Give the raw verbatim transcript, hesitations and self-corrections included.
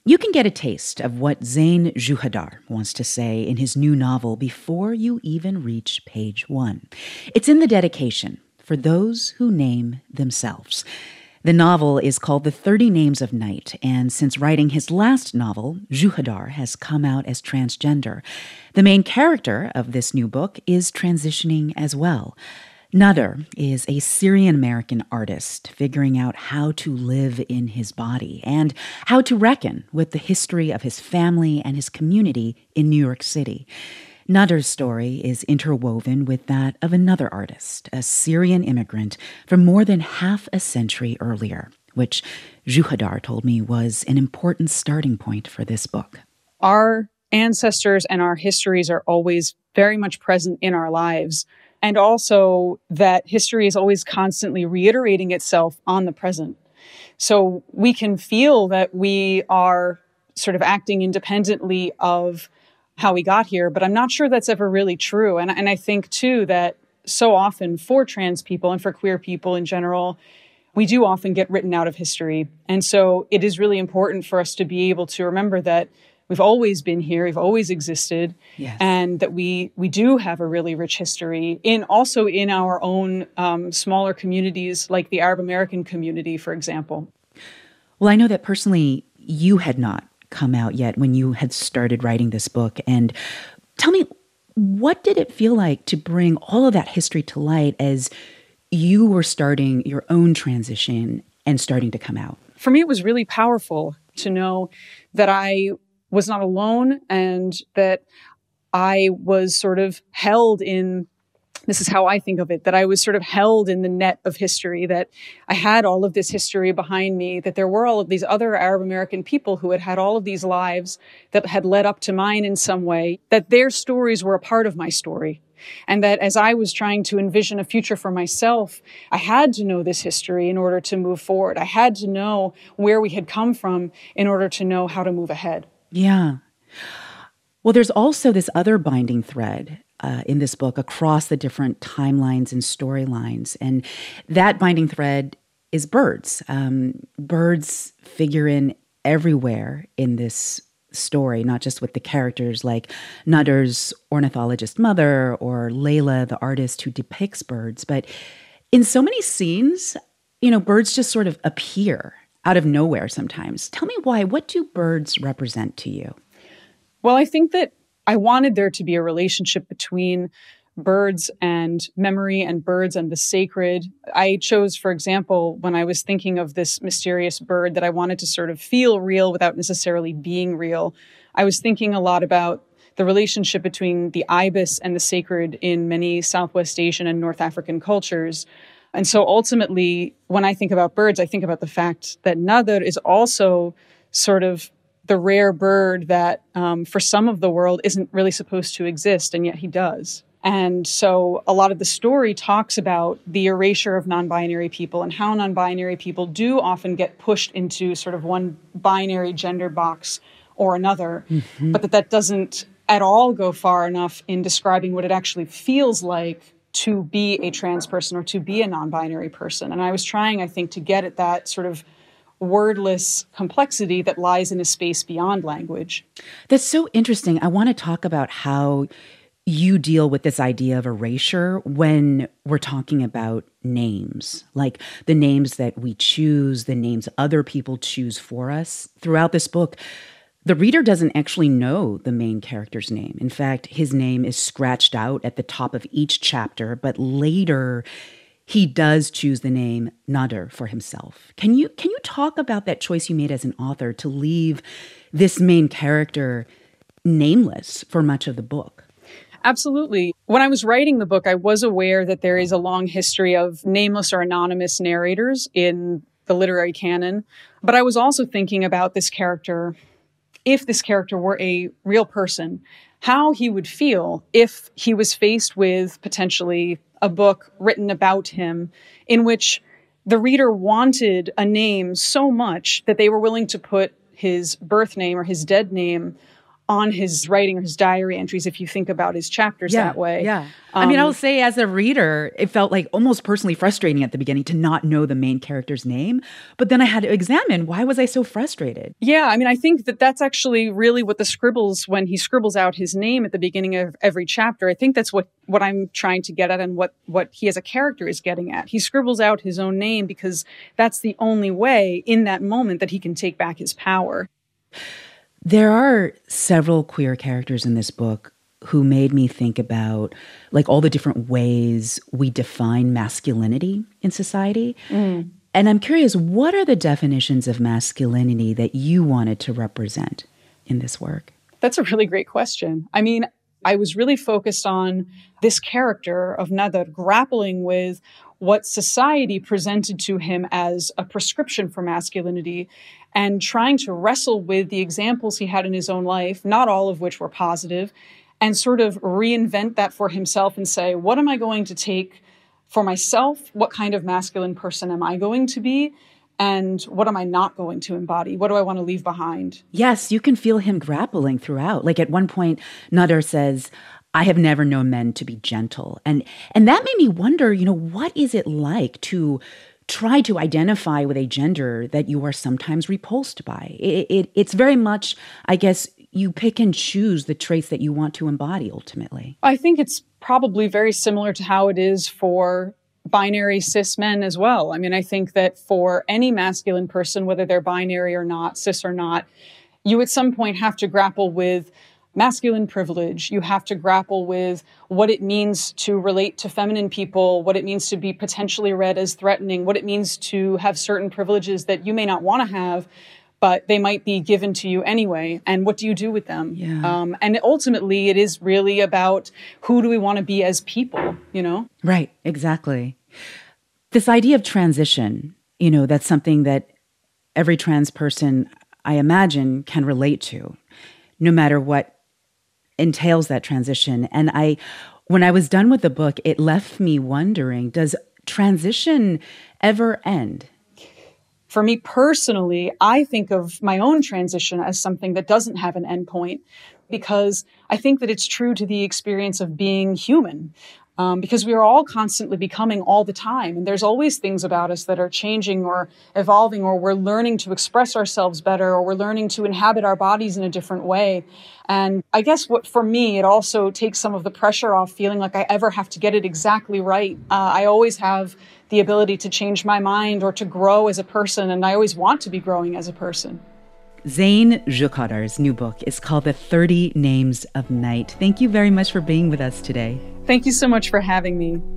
You can get a taste of what Zain Juhadar wants to say in his new novel before you even reach page one. It's in the dedication, for those who name themselves. The novel is called The thirty Names of Night, and since writing his last novel, Juhadar has come out as transgender. The main character of this new book is transitioning as well. Nader is a Syrian-American artist figuring out how to live in his body and how to reckon with the history of his family and his community in New York City. Nader's story is interwoven with that of another artist, a Syrian immigrant from more than half a century earlier, which Juhadar told me was an important starting point for this book. Our ancestors and our histories are always very much present in our lives. And also that history is always constantly reiterating itself on the present. So we can feel that we are sort of acting independently of how we got here, but I'm not sure that's ever really true. And, and I think, too, that so often for trans people and for queer people in general, we do often get written out of history. And so it is really important for us to be able to remember that we've always been here, we've always existed, yes. and that we we do have a really rich history in also in our own um, smaller communities, like the Arab American community, for example. Well, I know that personally you had not come out yet when you had started writing this book. And tell me, what did it feel like to bring all of that history to light as you were starting your own transition and starting to come out? For me, it was really powerful to know that I was not alone and that I was sort of held in, this is how I think of it, that I was sort of held in the net of history, that I had all of this history behind me, that there were all of these other Arab American people who had had all of these lives that had led up to mine in some way, that their stories were a part of my story. And that as I was trying to envision a future for myself, I had to know this history in order to move forward. I had to know where we had come from in order to know how to move ahead. Yeah. Well, there's also this other binding thread uh, in this book across the different timelines and storylines. And that binding thread is birds. Um, birds figure in everywhere in this story, not just with the characters like Nader's ornithologist mother or Layla, the artist who depicts birds, but in so many scenes, you know, birds just sort of appear out of nowhere sometimes. Tell me why. What do birds represent to you? Well, I think that I wanted there to be a relationship between birds and memory and birds and the sacred. I chose, for example, when I was thinking of this mysterious bird that I wanted to sort of feel real without necessarily being real, I was thinking a lot about the relationship between the ibis and the sacred in many Southwest Asian and North African cultures. And so ultimately, when I think about birds, I think about the fact that Nader is also sort of the rare bird that um, for some of the world isn't really supposed to exist, and yet he does. And so a lot of the story talks about the erasure of non-binary people and how non-binary people do often get pushed into sort of one binary gender box or another, mm-hmm. but that that doesn't at all go far enough in describing what it actually feels like to be a trans person or to be a non-binary person. And I was trying, I think, to get at that sort of wordless complexity that lies in a space beyond language. That's so interesting. I want to talk about how you deal with this idea of erasure when we're talking about names, like the names that we choose, the names other people choose for us. Throughout this book, the reader doesn't actually know the main character's name. In fact, his name is scratched out at the top of each chapter, but later he does choose the name Nader for himself. Can you can you talk about that choice you made as an author to leave this main character nameless for much of the book? Absolutely. When I was writing the book, I was aware that there is a long history of nameless or anonymous narrators in the literary canon. But I was also thinking about this character, if this character were a real person, how he would feel if he was faced with potentially a book written about him in which the reader wanted a name so much that they were willing to put his birth name or his dead name on his writing or his diary entries if you think about his chapters yeah, that way. Yeah. Um, I mean, I will say as a reader, it felt like almost personally frustrating at the beginning to not know the main character's name. But then I had to examine, why was I so frustrated? Yeah, I mean, I think that that's actually really what the scribbles, when he scribbles out his name at the beginning of every chapter, I think that's what, what I'm trying to get at and what, what he as a character is getting at. He scribbles out his own name because that's the only way in that moment that he can take back his power. There are several queer characters in this book who made me think about like all the different ways we define masculinity in society. Mm. And I'm curious, what are the definitions of masculinity that you wanted to represent in this work? That's a really great question. I mean, I was really focused on this character of Nader grappling with what society presented to him as a prescription for masculinity and trying to wrestle with the examples he had in his own life, not all of which were positive, and sort of reinvent that for himself and say, what am I going to take for myself? What kind of masculine person am I going to be? And what am I not going to embody? What do I want to leave behind? Yes, you can feel him grappling throughout. Like at one point, Nader says, I have never known men to be gentle. And and that made me wonder, you know, what is it like to try to identify with a gender that you are sometimes repulsed by? It, it, it's very much, I guess, you pick and choose the traits that you want to embody ultimately. I think it's probably very similar to how it is for binary cis men as well. I mean, I think that for any masculine person, whether they're binary or not, cis or not, you at some point have to grapple with masculine privilege. You have to grapple with what it means to relate to feminine people, what it means to be potentially read as threatening, what it means to have certain privileges that you may not want to have, but they might be given to you anyway. And what do you do with them? Yeah. Um, and ultimately, it is really about who do we want to be as people, you know? Right, exactly. This idea of transition, you know, that's something that every trans person, I imagine, can relate to, no matter what entails that transition. And I, when I was done with the book, it left me wondering, does transition ever end? For me personally, I think of my own transition as something that doesn't have an endpoint, because I think that it's true to the experience of being human. Um, because we are all constantly becoming all the time. And there's always things about us that are changing or evolving, or we're learning to express ourselves better, or we're learning to inhabit our bodies in a different way. And I guess what for me, it also takes some of the pressure off feeling like I ever have to get it exactly right. Uh, I always have the ability to change my mind or to grow as a person. And I always want to be growing as a person. Zain Zhukadar's new book is called The thirty Names of Night. Thank you very much for being with us today. Thank you so much for having me.